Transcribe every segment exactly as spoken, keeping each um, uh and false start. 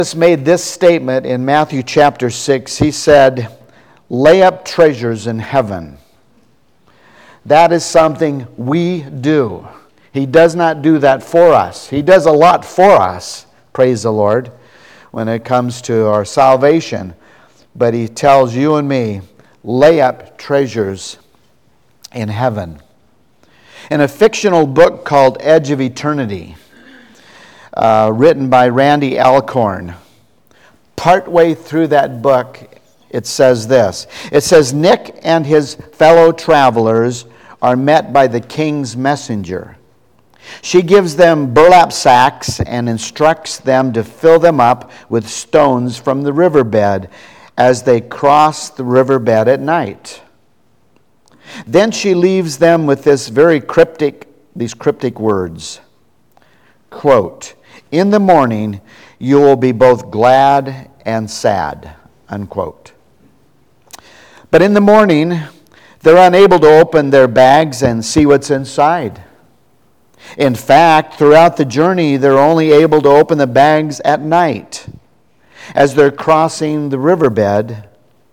Jesus made this statement in Matthew chapter six. He said, "Lay up treasures in heaven." That is something we do. He does not do that for us. He does a lot for us, praise the Lord, when it comes to our salvation. But He tells you and me, lay up treasures in heaven. In a fictional book called Edge of Eternity, uh, written by Randy Alcorn, partway through that book, it says this. It says, Nick and his fellow travelers are met by the king's messenger. She gives them burlap sacks and instructs them to fill them up with stones from the riverbed as they cross the riverbed at night. Then she leaves them with this very cryptic, these cryptic words. Quote, "In the morning you will be both glad and sad," unquote. But in the morning, they're unable to open their bags and see what's inside. In fact, throughout the journey, they're only able to open the bags at night as they're crossing the riverbed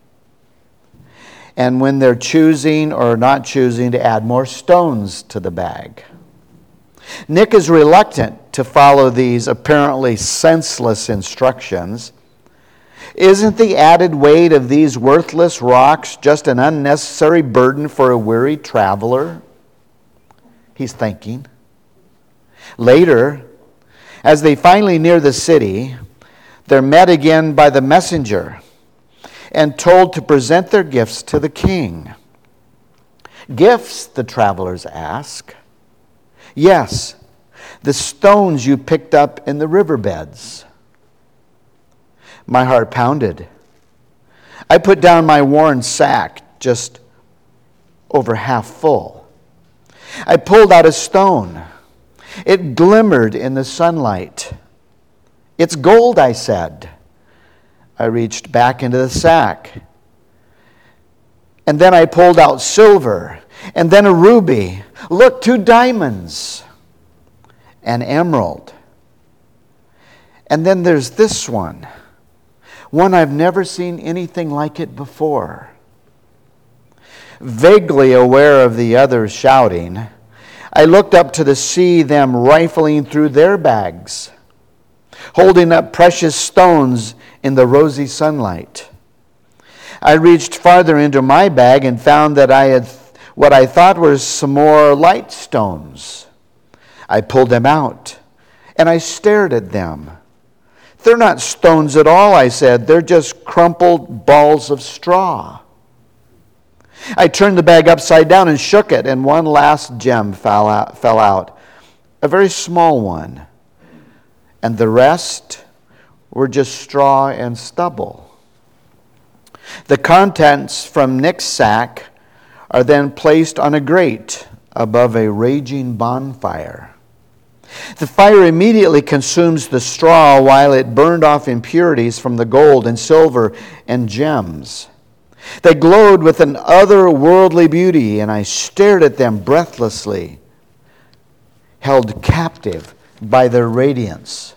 and when they're choosing or not choosing to add more stones to the bag. Nick is reluctant to follow these apparently senseless instructions. Isn't the added weight of these worthless rocks just an unnecessary burden for a weary traveler? He's thinking. Later, as they finally near the city, they're met again by the messenger and told to present their gifts to the king. Gifts, the travelers ask. Yes, the stones you picked up in the riverbeds. My heart pounded. I put down my worn sack, just over half full. I pulled out a stone. It glimmered in the sunlight. "It's gold," I said. I reached back into the sack. And then I pulled out silver, and then a ruby. Look, two diamonds. An emerald. And then there's this one. One I've never seen anything like it before. Vaguely aware of the others shouting, I looked up to see them rifling through their bags, holding up precious stones in the rosy sunlight. I reached farther into my bag and found that I had what I thought were some more light stones. I pulled them out, and I stared at them. "They're not stones at all," I said. "They're just crumpled balls of straw." I turned the bag upside down and shook it, and one last gem fell out, fell out, a very small one. And the rest were just straw and stubble. The contents from Nick's sack are then placed on a grate above a raging bonfire. The fire immediately consumes the straw while it burned off impurities from the gold and silver and gems. They glowed with an otherworldly beauty, and I stared at them breathlessly, held captive by their radiance.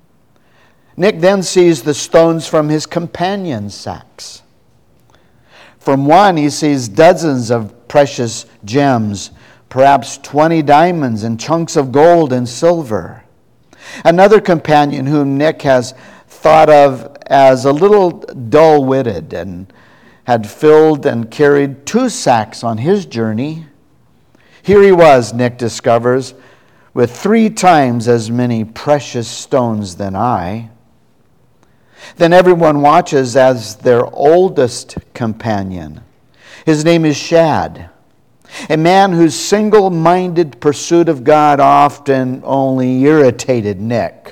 Nick then sees the stones from his companion's sacks. From one, he sees dozens of precious gems, perhaps twenty diamonds and chunks of gold and silver. Another companion whom Nick has thought of as a little dull-witted and had filled and carried two sacks on his journey. Here he was, Nick discovers, with three times as many precious stones than I. Then everyone watches as their oldest companion. His name is Shad, a man whose single-minded pursuit of God often only irritated Nick,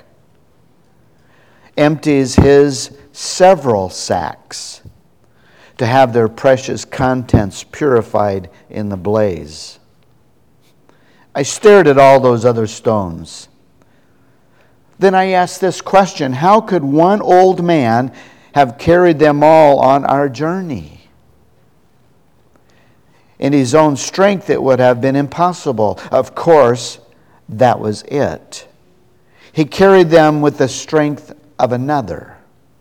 empties his several sacks to have their precious contents purified in the blaze. I stared at all those other stones. Then I asked this question: how could one old man have carried them all on our journey? In his own strength, it would have been impossible. Of course, that was it. He carried them with the strength of another.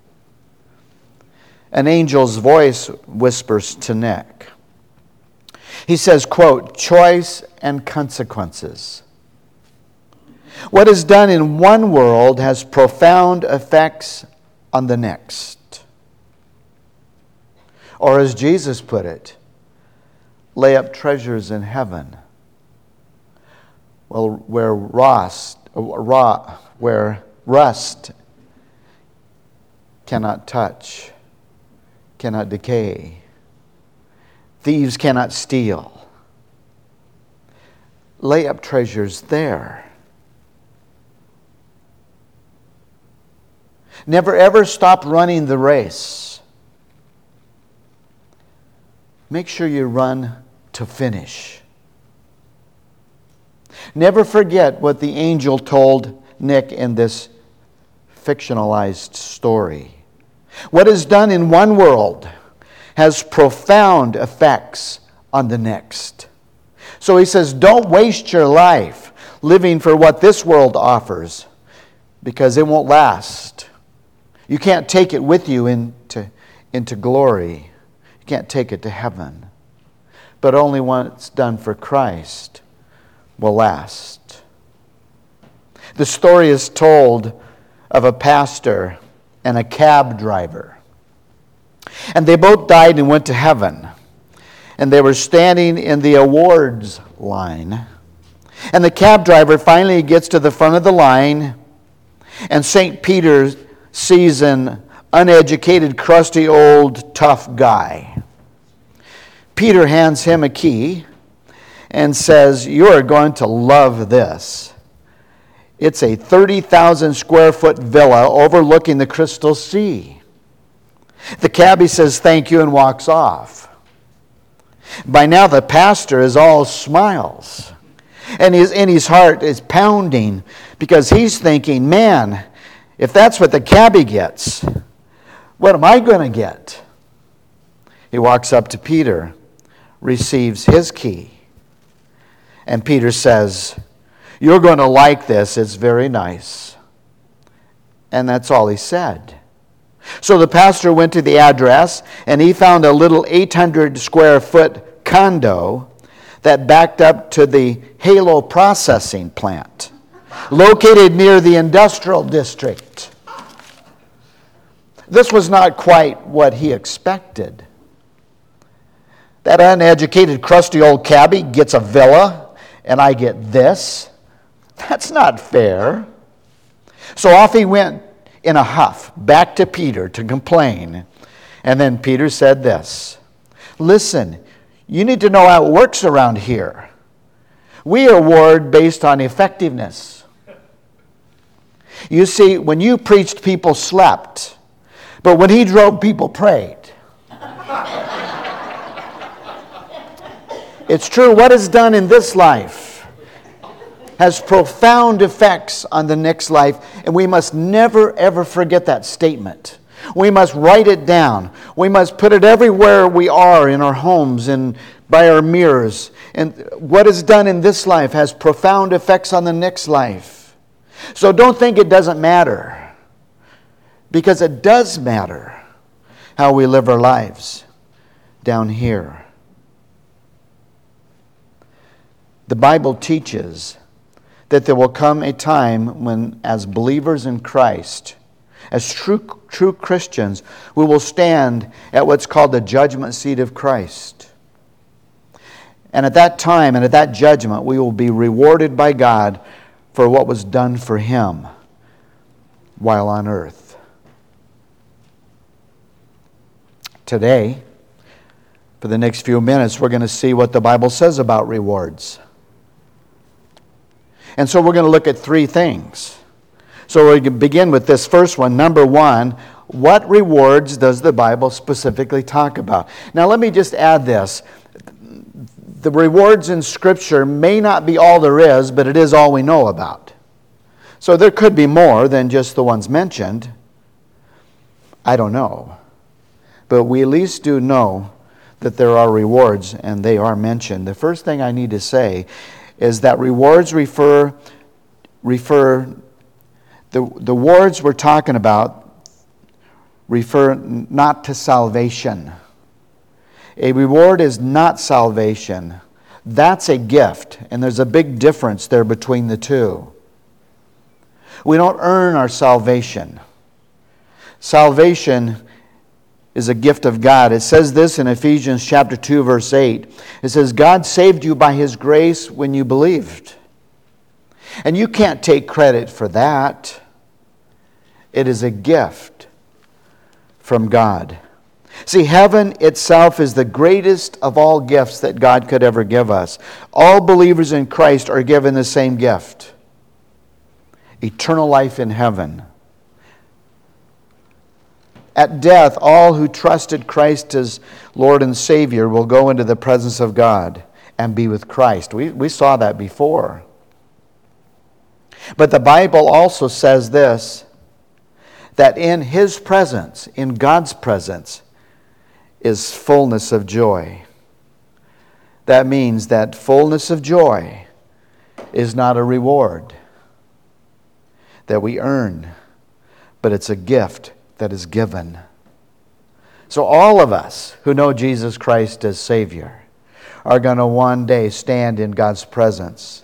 An angel's voice whispers to Nick. He says, quote, choice and consequences. What is done in one world has profound effects on the next. Or as Jesus put it, lay up treasures in heaven. Well, where rust, raw, where rust cannot touch, cannot decay, thieves cannot steal. Lay up treasures there. Never ever stop running the race. Make sure you run to finish. Never forget what the angel told Nick in this fictionalized story. What is done in one world has profound effects on the next. So he says, don't waste your life living for what this world offers, because it won't last. You can't take it with you into, into glory. You can't take it to heaven. But only what's done for Christ will last. The story is told of a pastor and a cab driver. And they both died and went to heaven. And they were standing in the awards line. And the cab driver finally gets to the front of the line, and Saint Peter sees an uneducated, crusty, old, tough guy. Peter hands him a key and says, you are going to love this. It's a thirty thousand square foot villa overlooking the Crystal Sea. The cabbie says thank you and walks off. By now the pastor is all smiles. And his, and his heart is pounding because he's thinking, man, if that's what the cabbie gets, what am I going to get? He walks up to Peter, receives his key. And Peter says, you're going to like this. It's very nice. And that's all he said. So the pastor went to the address, and he found a little eight hundred square foot condo that backed up to the Halo processing plant, located near the industrial district. This was not quite what he expected. That uneducated, crusty old cabbie gets a villa, and I get this. That's not fair. So off he went in a huff back to Peter to complain. And then Peter said this, listen, you need to know how it works around here. We award based on effectiveness. You see, when you preached, people slept. But when he drove, people prayed. It's true, what is done in this life has profound effects on the next life, and we must never, ever forget that statement. We must write it down. We must put it everywhere we are, in our homes and by our mirrors. And what is done in this life has profound effects on the next life. So don't think it doesn't matter, because it does matter how we live our lives down here. The Bible teaches that there will come a time when, as believers in Christ, as true, true Christians, we will stand at what's called the judgment seat of Christ. And at that time and at that judgment, we will be rewarded by God for what was done for Him while on earth. Today, for the next few minutes, we're going to see what the Bible says about rewards. And so we're going to look at three things. So we can begin with this first one. Number one, what rewards does the Bible specifically talk about? Now let me just add this. The rewards in Scripture may not be all there is, but it is all we know about. So there could be more than just the ones mentioned. I don't know. But we at least do know that there are rewards, and they are mentioned. The first thing I need to say is that rewards refer refer The, the rewards we're talking about refer not to salvation. A reward is not salvation. That's a gift, and there's a big difference there between the two. We don't earn our salvation. Salvation is a gift of God. It says this in Ephesians chapter two, verse eight. It says, God saved you by His grace when you believed. And you can't take credit for that. It is a gift from God. See, heaven itself is the greatest of all gifts that God could ever give us. All believers in Christ are given the same gift. Eternal life in heaven. At death, all who trusted Christ as Lord and Savior will go into the presence of God and be with Christ. We, we saw that before. But the Bible also says this, that in His presence, in God's presence, is fullness of joy. That means that fullness of joy is not a reward that we earn, but it's a gift that is given. So all of us who know Jesus Christ as Savior are going to one day stand in God's presence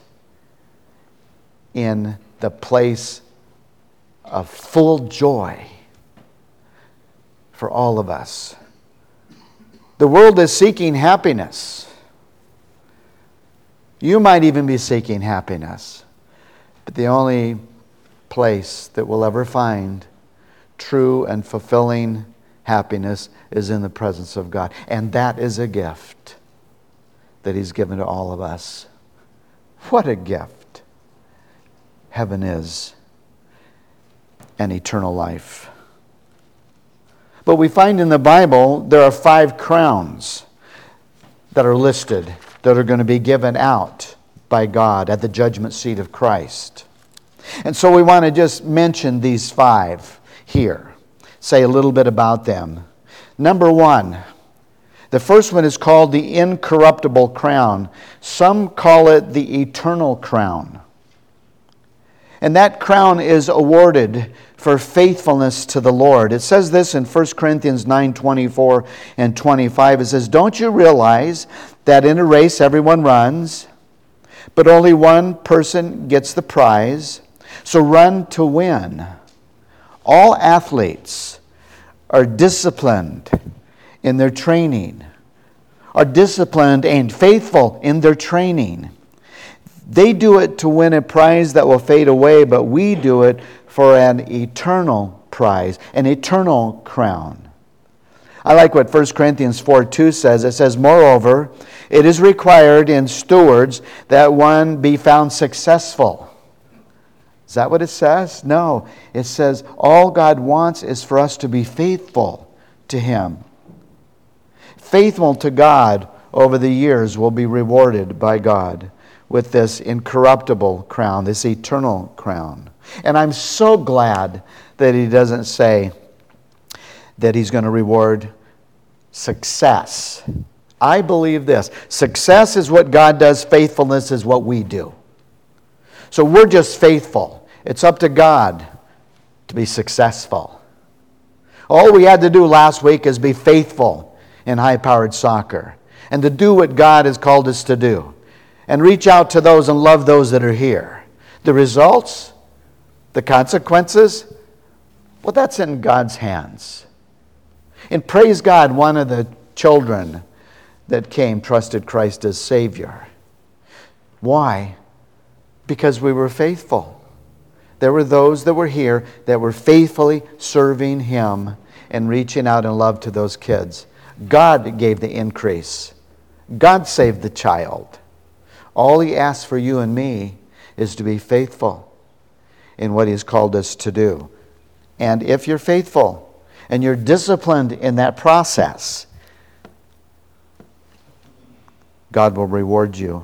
in the place of full joy for all of us. The world is seeking happiness. You might even be seeking happiness, but the only place that we'll ever find true and fulfilling happiness is in the presence of God. And that is a gift that He's given to all of us. What a gift heaven is, and eternal life. But we find in the Bible there are five crowns that are listed that are going to be given out by God at the judgment seat of Christ. And so we want to just mention these five here, say a little bit about them. Number one, the first one is called the incorruptible crown. Some call it the eternal crown. And that crown is awarded for faithfulness to the Lord. It says this in First Corinthians nine, twenty-four and twenty-five. It says, don't you realize that in a race everyone runs, but only one person gets the prize? So run to win. All athletes are disciplined in their training, are disciplined and faithful in their training. They do it to win a prize that will fade away, but we do it for an eternal prize, an eternal crown. I like what First Corinthians four two says. It says, moreover, it is required in stewards that one be found successful. Is that what it says? No. It says all God wants is for us to be faithful to Him. Faithful to God over the years will be rewarded by God with this incorruptible crown, this eternal crown. And I'm so glad that He doesn't say that He's going to reward success. I believe this. Success is what God does. Faithfulness is what we do. So we're just faithful. It's up to God to be successful. All we had to do last week is be faithful in high-powered soccer and to do what God has called us to do and reach out to those and love those that are here. The results, the consequences, well, that's in God's hands. And praise God, one of the children that came trusted Christ as Savior. Why? Because we were faithful. There were those that were here that were faithfully serving Him and reaching out in love to those kids. God gave the increase. God saved the child. All He asks for you and me is to be faithful in what He's called us to do. And if you're faithful and you're disciplined in that process, God will reward you.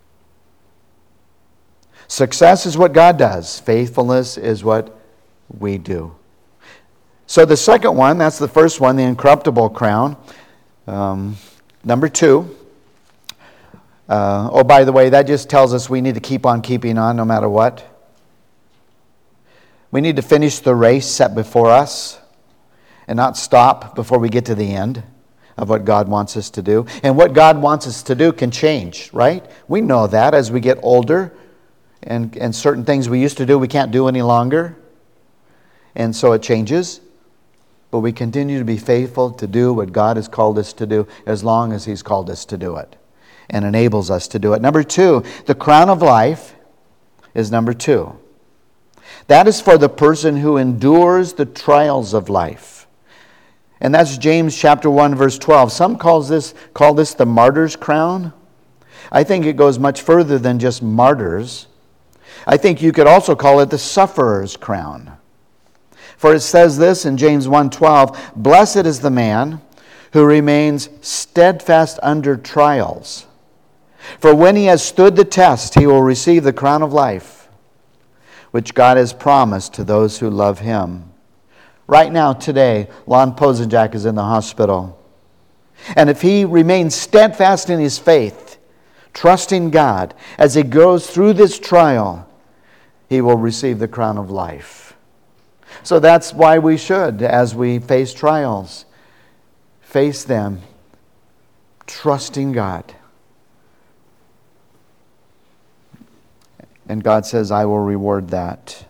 Success is what God does. Faithfulness is what we do. So the second one, that's the first one, the incorruptible crown. Um, number two. Uh, oh, by the way, that just tells us we need to keep on keeping on no matter what. We need to finish the race set before us and not stop before we get to the end of what God wants us to do. And what God wants us to do can change, right? We know that as we get older, and, and certain things we used to do we can't do any longer. And so it changes. But we continue to be faithful to do what God has called us to do as long as He's called us to do it and enables us to do it. Number two, the crown of life is number two. That is for the person who endures the trials of life. And that's James chapter one, verse twelve. Some calls this, call this the martyr's crown. I think it goes much further than just martyrs. I think you could also call it the sufferer's crown. For it says this in James one twelve, "Blessed is the man who remains steadfast under trials. For when he has stood the test, he will receive the crown of life, which God has promised to those who love Him." Right now, today, Lon Pozenjak is in the hospital. And if he remains steadfast in his faith, trusting God, as he goes through this trial, he will receive the crown of life. So that's why we should, as we face trials, face them trusting God. And God says, "I will reward that."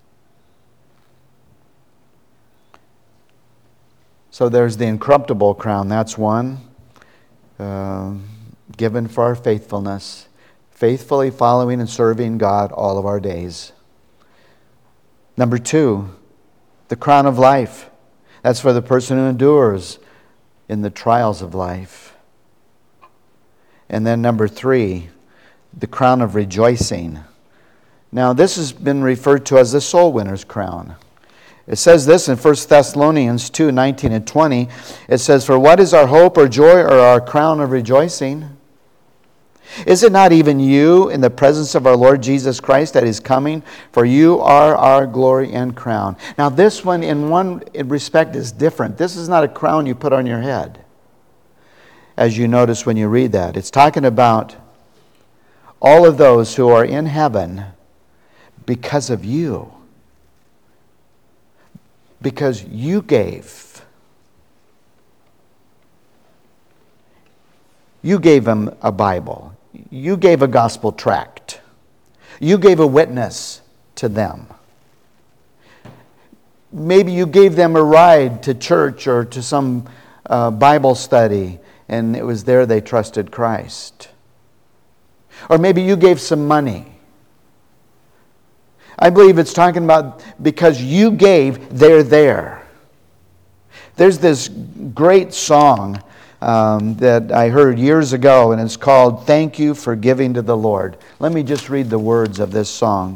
So there's the incorruptible crown. That's one. Uh, given for our faithfulness. Faithfully following and serving God all of our days. Number two, the crown of life. That's for the person who endures in the trials of life. And then number three, the crown of rejoicing. Now this has been referred to as the soul winner's crown. It says this in First Thessalonians two, nineteen and twenty. It says, "For what is our hope or joy or our crown of rejoicing? Is it not even you in the presence of our Lord Jesus Christ that is coming? For you are our glory and crown." Now this one in one respect is different. This is not a crown you put on your head, as you notice when you read that. It's talking about all of those who are in heaven because of you. Because you gave. You gave them a Bible. You gave a gospel tract. You gave a witness to them. Maybe you gave them a ride to church or to some uh, Bible study, and it was there they trusted Christ. Or maybe you gave some money. I believe it's talking about because you gave, they're there. There's this great song um, that I heard years ago, and it's called "Thank You for Giving to the Lord." Let me just read the words of this song.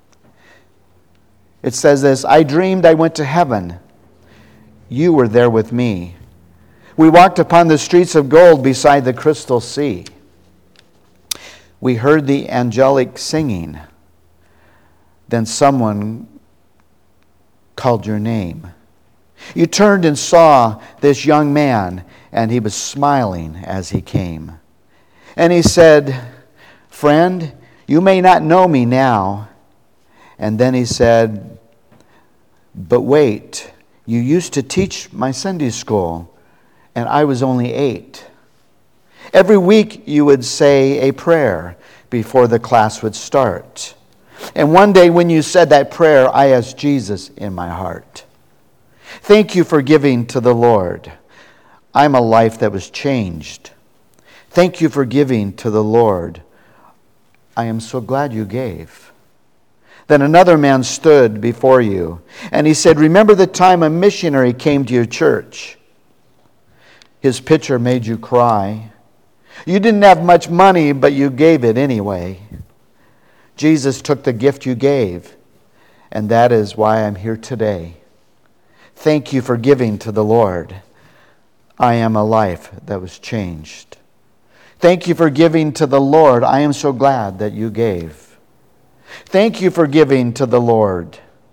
It says this: "I dreamed I went to heaven. You were there with me. We walked upon the streets of gold beside the crystal sea. We heard the angelic singing. Then someone called your name. You turned and saw this young man, and he was smiling as he came. And he said, 'Friend, you may not know me now.' And then he said, 'But wait, you used to teach my Sunday school, and I was only eight. Every week you would say a prayer before the class would start. And one day when you said that prayer, I asked Jesus in my heart. Thank you for giving to the Lord. I'm a life that was changed. Thank you for giving to the Lord. I am so glad you gave.' Then another man stood before you, and he said, 'Remember the time a missionary came to your church. His picture made you cry. You didn't have much money, but you gave it anyway. Jesus took the gift you gave, and that is why I'm here today. Thank you for giving to the Lord. I am a life that was changed. Thank you for giving to the Lord. I am so glad that you gave. Thank you for giving to the Lord.'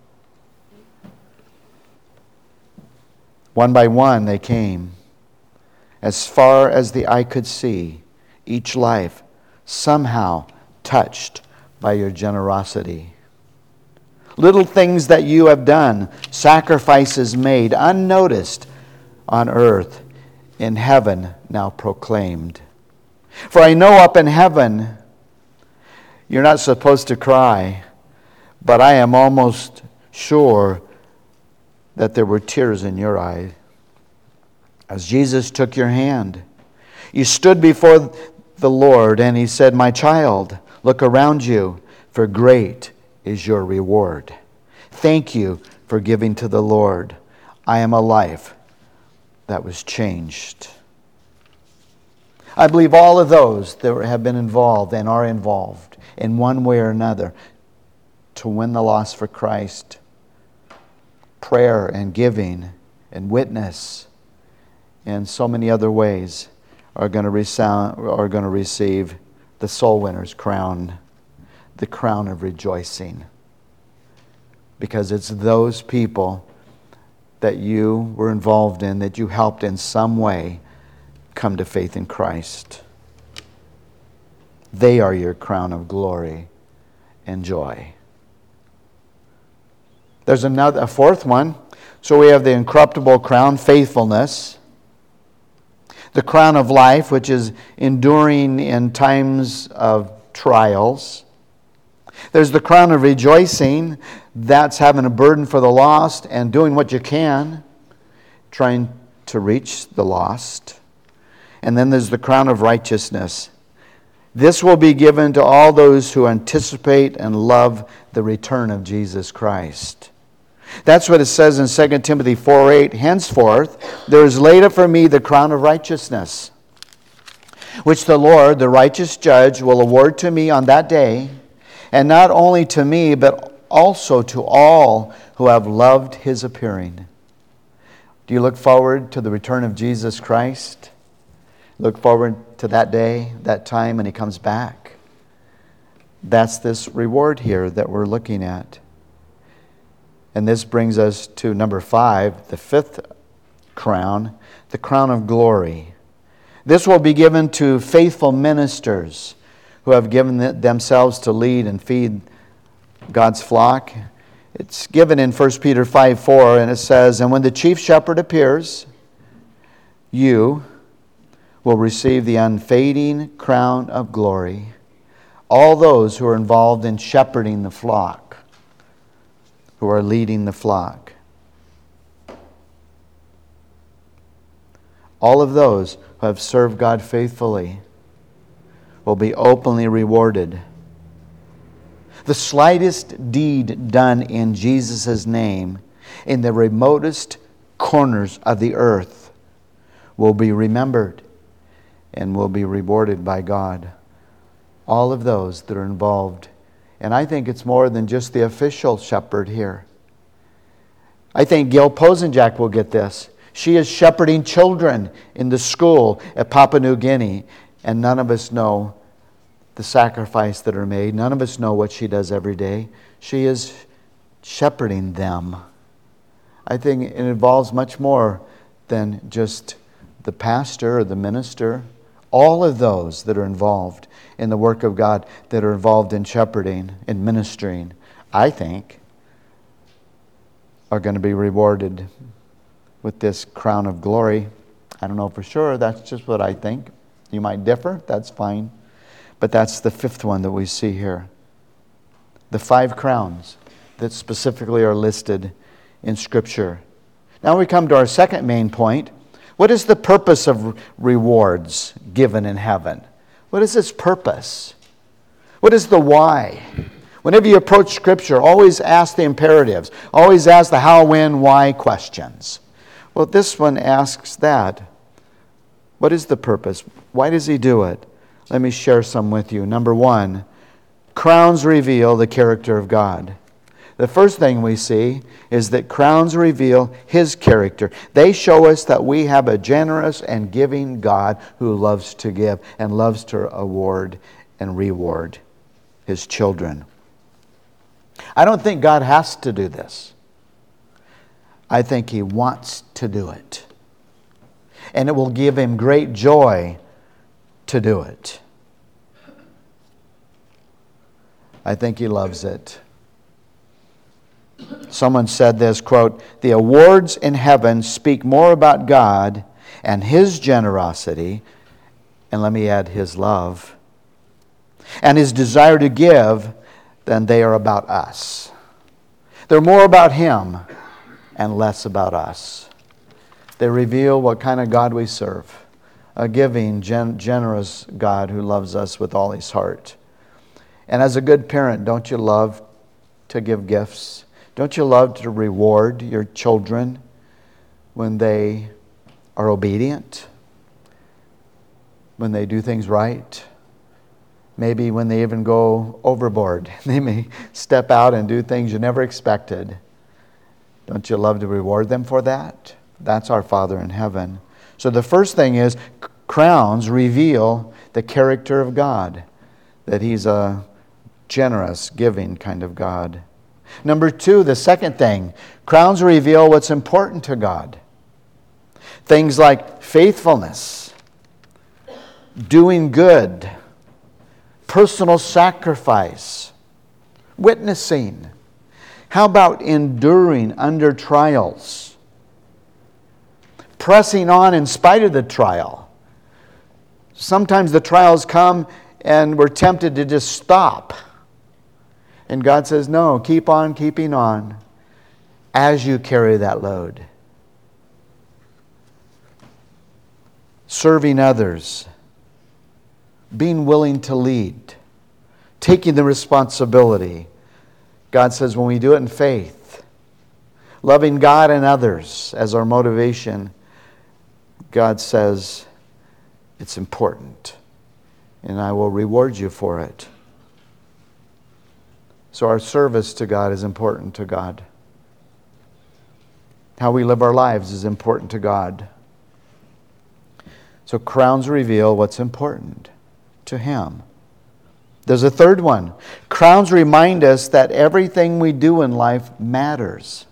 One by one they came, as far as the eye could see, each life somehow touched by your generosity. Little things that you have done, sacrifices made, unnoticed on earth, in heaven now proclaimed. For I know up in heaven, you're not supposed to cry, but I am almost sure that there were tears in your eyes as Jesus took your hand. You stood before the Lord, and he said, "My child, look around you, for great is your reward. Thank you for giving to the Lord. I am a life that was changed." I believe all of those that have been involved and are involved in one way or another to win the lost for Christ, prayer and giving and witness and so many other ways, are going to resound, are going to receive the soul winner's crown, the crown of rejoicing. Because it's those people that you were involved in, that you helped in some way come to faith in Christ. They are your crown of glory and joy. There's another, a fourth one. So we have the incorruptible crown, faithfulness. The crown of life, which is enduring in times of trials. There's the crown of rejoicing. That's having a burden for the lost and doing what you can, trying to reach the lost. And then there's the crown of righteousness. This will be given to all those who anticipate and love the return of Jesus Christ. That's what it says in Second Timothy four eight. Henceforth, there is laid up for me the crown of righteousness, which the Lord, the righteous judge, will award to me on that day, and not only to me, but also to all who have loved his appearing. Do you look forward to the return of Jesus Christ? Look forward to that day, that time when he comes back. That's this reward here that we're looking at. And this brings us to number five, the fifth crown, the crown of glory. This will be given to faithful ministers who have given themselves to lead and feed God's flock. It's given in First Peter five four, and it says, "And when the chief shepherd appears, you will receive the unfading crown of glory." All those who are involved in shepherding the flock, who are leading the flock. All of those who have served God faithfully will be openly rewarded. The slightest deed done in Jesus' name in the remotest corners of the earth will be remembered and will be rewarded by God. All of those that are involved. And I think it's more than just the official shepherd here. I think Gail Posenjack will get this. She is shepherding children in the school at Papua New Guinea, and none of us know the sacrifice that are made. None of us know what she does every day. She is shepherding them. I think it involves much more than just the pastor or the minister. All of those that are involved in the work of God, that are involved in shepherding and ministering, I think, are going to be rewarded with this crown of glory. I don't know for sure. That's just what I think. You might differ. That's fine. But that's the fifth one that we see here. The five crowns that specifically are listed in Scripture. Now we come to our second main point. What is the purpose of rewards given in heaven? What is its purpose? What is the why? Whenever you approach Scripture, always ask the imperatives. Always ask the how, when, why questions. Well, this one asks that. What is the purpose? Why does he do it? Let me share some with you. Number one, crowns reveal the character of God. The first thing we see is that crowns reveal His character. They show us that we have a generous and giving God who loves to give and loves to award and reward His children. I don't think God has to do this. I think He wants to do it. And it will give Him great joy to do it. I think He loves it. Someone said this, quote, "The awards in heaven speak more about God and His generosity," and let me add, His love, "and His desire to give than they are about us." They're more about Him and less about us. They reveal what kind of God we serve. A giving, gen- generous God who loves us with all His heart. And as a good parent, don't you love to give gifts? Don't you love to reward your children when they are obedient? When they do things right? Maybe when they even go overboard. They may step out and do things you never expected. Don't you love to reward them for that? That's our Father in heaven. So the first thing is, crowns reveal the character of God, that He's a generous, giving kind of God. Number two, the second thing, crowns reveal what's important to God. Things like faithfulness, doing good, personal sacrifice, witnessing. How about enduring under trials? Pressing on in spite of the trial. Sometimes the trials come and we're tempted to just stop. And God says, no, keep on keeping on as you carry that load. Serving others. Being willing to lead. Taking the responsibility. God says when we do it in faith, loving God and others as our motivation, God says it's important and I will reward you for it. So our service to God is important to God. How we live our lives is important to God. So crowns reveal what's important to Him. There's a third one. Crowns remind us that everything we do in life matters.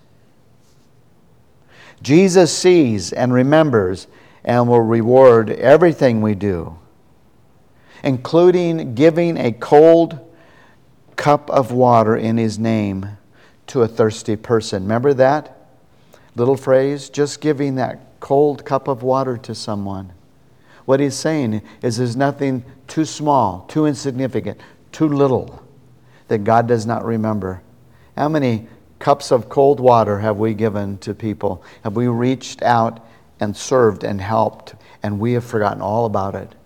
Jesus sees and remembers and will reward everything we do, including giving a cold cup of water in His name to a thirsty person. Remember that little phrase? Just giving that cold cup of water to someone. What He's saying is there's nothing too small, too insignificant, too little that God does not remember. How many cups of cold water have we given to people? Have we reached out and served and helped and we have forgotten all about it?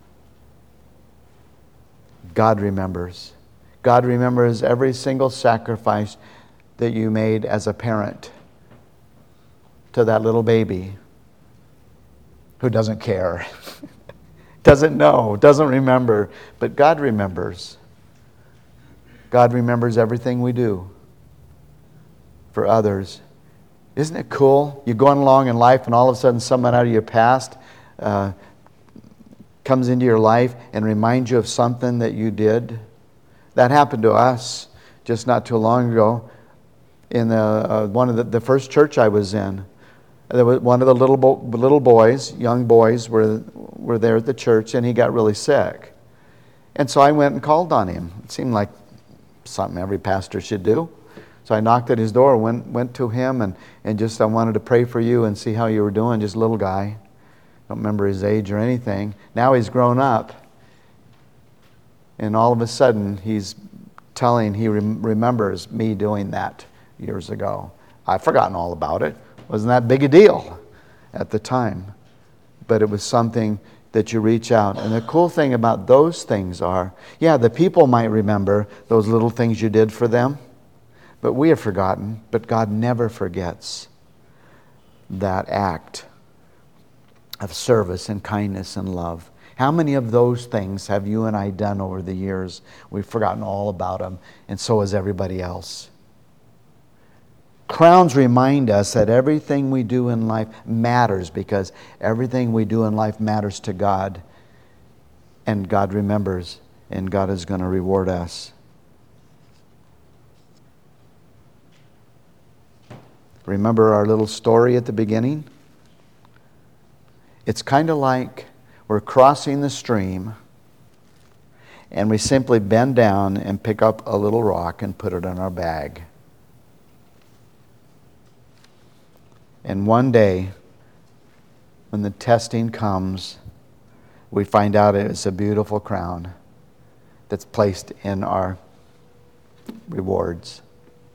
God remembers. God remembers every single sacrifice that you made as a parent to that little baby who doesn't care, doesn't know, doesn't remember, but God remembers. God remembers everything we do for others. Isn't it cool? You're going along in life and all of a sudden someone out of your past uh, comes into your life and reminds you of something that you did. That happened to us just not too long ago in the, uh, one of the, the first church I was in. There was one of the little bo- little boys, young boys, were were there at the church, and he got really sick. And so I went and called on him. It seemed like something every pastor should do. So I knocked at his door, went went to him, and, and just I wanted to pray for you and see how you were doing. Just a little guy, don't remember his age or anything. Now he's grown up, and all of a sudden he's telling he rem- remembers me doing that years ago. I've forgotten all about it. Wasn't that big a deal at the time. But it was something that you reach out. And the cool thing about those things are, yeah, the people might remember those little things you did for them, but we have forgotten. But God never forgets that act of service and kindness and love. How many of those things have you and I done over the years? We've forgotten all about them, and so has everybody else. Crowns remind us that everything we do in life matters because everything we do in life matters to God. And God remembers, and God is going to reward us. Remember our little story at the beginning? It's kind of like we're crossing the stream and we simply bend down and pick up a little rock and put it in our bag. And one day, when the testing comes, we find out it's a beautiful crown that's placed in our rewards.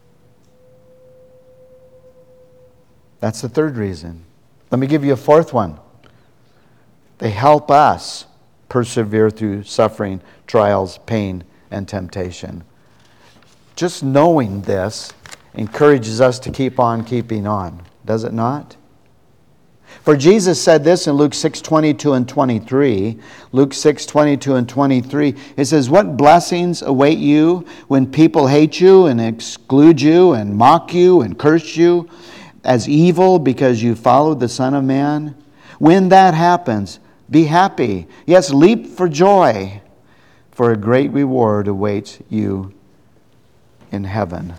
That's the third reason. Let me give you a fourth one. They help us persevere through suffering, trials, pain, and temptation. Just knowing this encourages us to keep on keeping on, does it not? For Jesus said this in Luke six twenty-two and twenty-three. Luke six twenty-two and twenty-three. It says, "What blessings await you when people hate you and exclude you and mock you and curse you as evil because you followed the Son of Man? When that happens, be happy. Yes, leap for joy, for a great reward awaits you in heaven."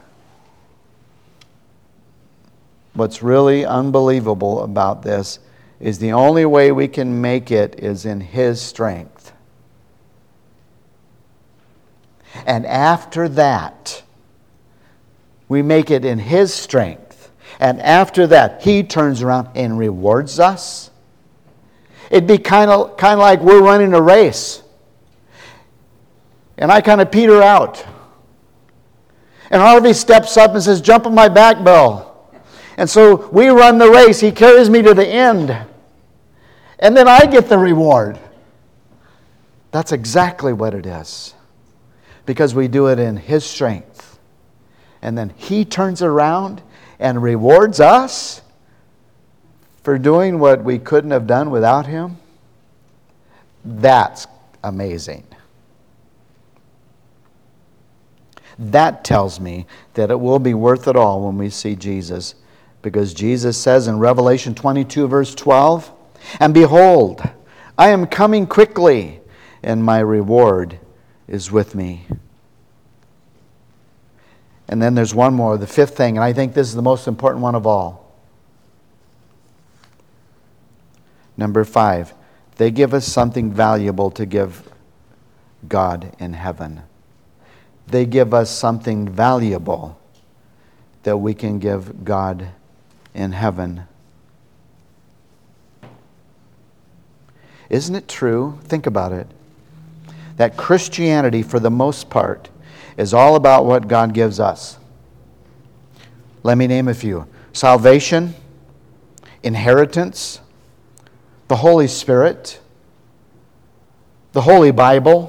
What's really unbelievable about this is the only way we can make it is in His strength. And after that, we make it in His strength. And after that, He turns around and rewards us. It'd be kind of kind of like we're running a race. And I kind of peter out. And Harvey steps up and says, "Jump on my back, Bill." And so we run the race. He carries me to the end. And then I get the reward. That's exactly what it is. Because we do it in His strength. And then He turns around and rewards us for doing what we couldn't have done without Him. That's amazing. That tells me that it will be worth it all when we see Jesus. Because Jesus says in Revelation twenty-two, verse twelve, "And behold, I am coming quickly, and my reward is with me." And then there's one more, the fifth thing, and I think this is the most important one of all. Number five, they give us something valuable to give God in heaven. They give us something valuable that we can give God in heaven. Isn't it true? Think about it. That Christianity, for the most part, is all about what God gives us. Let me name a few. Salvation, inheritance, the Holy Spirit, the Holy Bible,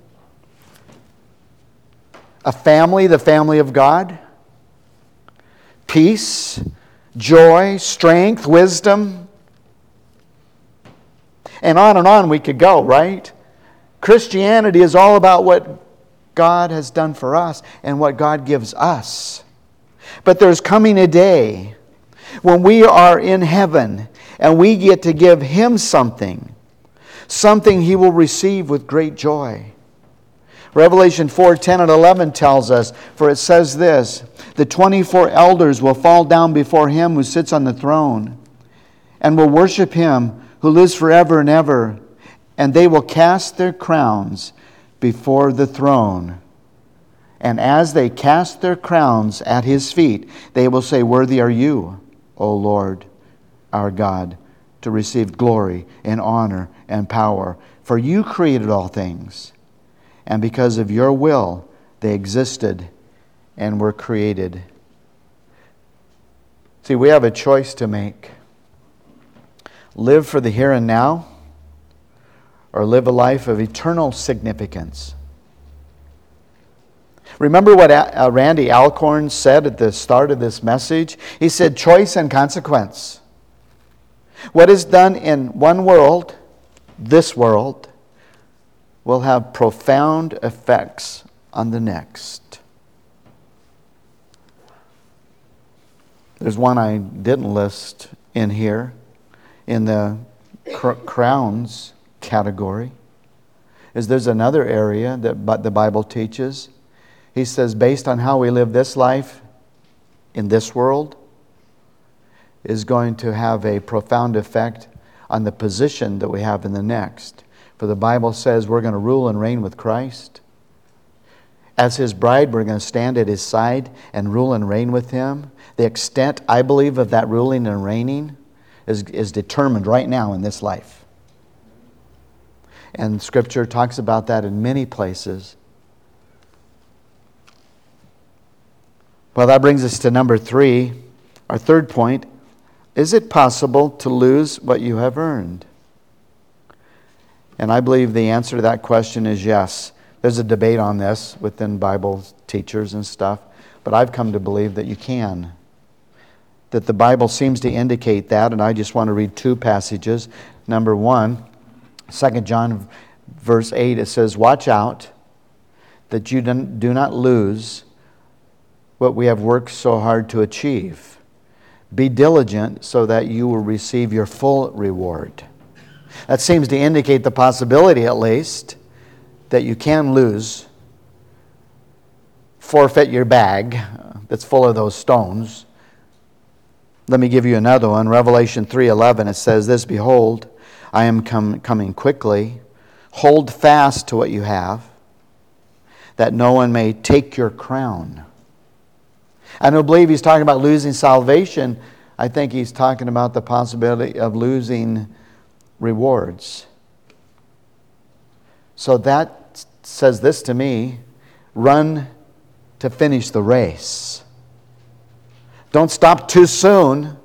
a family, the family of God, peace, joy, strength, wisdom, and on and on we could go, right? Christianity is all about what God has done for us and what God gives us. But there's coming a day when we are in heaven and we get to give Him something, something He will receive with great joy. Revelation four, ten and eleven tells us, for it says this, "The twenty-four elders will fall down before Him who sits on the throne and will worship Him who lives forever and ever. And they will cast their crowns before the throne. And as they cast their crowns at His feet, they will say, 'Worthy are you, O Lord, our God, to receive glory and honor and power. For you created all things, and because of your will they existed and were created.'" See, we have a choice to make. Live for the here and now, or live a life of eternal significance. Remember what uh, Randy Alcorn said at the start of this message? He said, choice and consequence. What is done in one world, this world, will have profound effects on the next. There's one I didn't list in here, in the cr- crowns category. Is there's another area that the Bible teaches. He says, based on how we live this life in this world, is going to have a profound effect on the position that we have in the next. For the Bible says we're going to rule and reign with Christ. As his bride, we're going to stand at his side and rule and reign with him. The extent, I believe, of that ruling and reigning is, is determined right now in this life. And Scripture talks about that in many places. Well, that brings us to number three. Our third point, is it possible to lose what you have earned? And I believe the answer to that question is yes. There's a debate on this within Bible teachers and stuff, but I've come to believe that you can. That the Bible seems to indicate that, and I just want to read two passages. Number one, Second John verse eight, it says, "Watch out that you do not lose what we have worked so hard to achieve. Be diligent so that you will receive your full reward." That seems to indicate the possibility, at least, that you can lose, forfeit your bag that's full of those stones. Let me give you another one. Revelation three eleven, it says this, "Behold, I am com- coming quickly. Hold fast to what you have, that no one may take your crown." I don't believe he's talking about losing salvation. I think he's talking about the possibility of losing rewards. So that says this to me: run to finish the race. Don't stop too soon.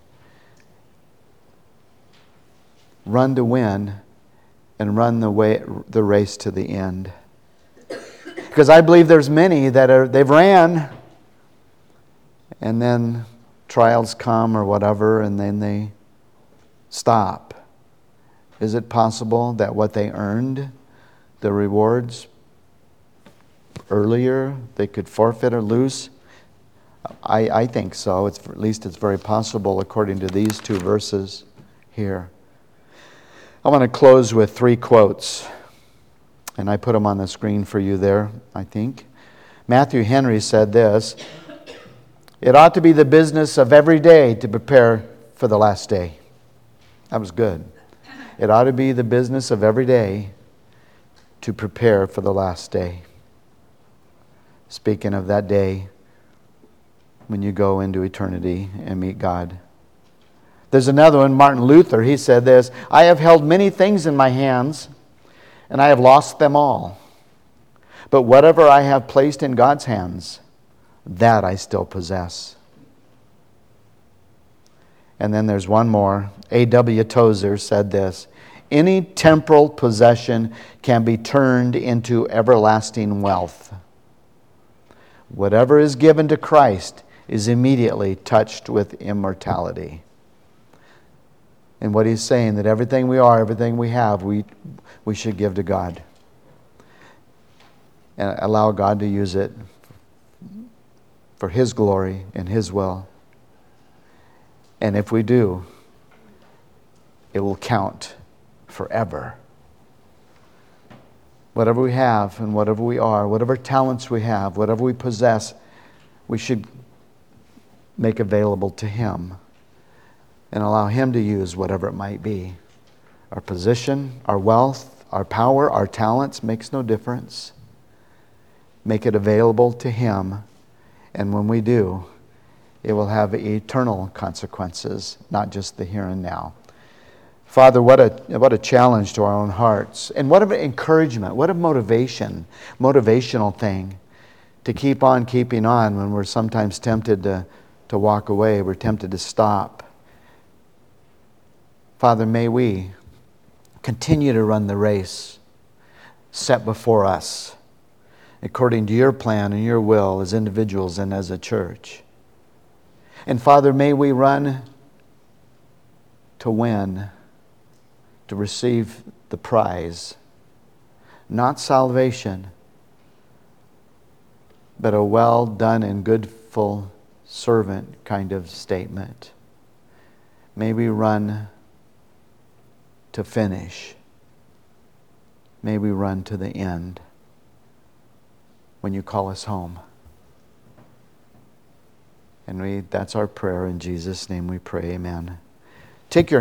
Run to win, and run the way the race to the end. Because I believe there's many that are they've ran, and then trials come or whatever, and then they stop. Is it possible that what they earned, the rewards, earlier, they could forfeit or lose? I, I think so. It's, at least it's very possible according to these two verses here. I want to close with three quotes, and I put them on the screen for you there, I think. Matthew Henry said this: "It ought to be the business of every day to prepare for the last day." That was good. It ought to be the business of every day to prepare for the last day. Speaking of that day when you go into eternity and meet God. There's another one, Martin Luther, he said this: "I have held many things in my hands, and I have lost them all. But whatever I have placed in God's hands, that I still possess." And then there's one more. A W Tozer said this: "Any temporal possession can be turned into everlasting wealth. Whatever is given to Christ is immediately touched with immortality." And what he's saying, that everything we are, everything we have, we, we should give to God. And allow God to use it for His glory and His will. And if we do, it will count forever. Whatever we have and whatever we are, whatever talents we have, whatever we possess, we should make available to Him and allow Him to use whatever it might be. Our position, our wealth, our power, our talents, makes no difference. Make it available to Him, and when we do, it will have eternal consequences, not just the here and now. Father, what a what a challenge to our own hearts. And what an encouragement, what a motivation, motivational thing to keep on keeping on when we're sometimes tempted to, to walk away, we're tempted to stop. Father, may we continue to run the race set before us according to your plan and your will as individuals and as a church. And Father, may we run to win, to receive the prize, not salvation, but a well done and good full servant kind of statement. May we run to finish. May we run to the end when you call us home. And we that's our prayer. In Jesus' name we pray, amen. Take your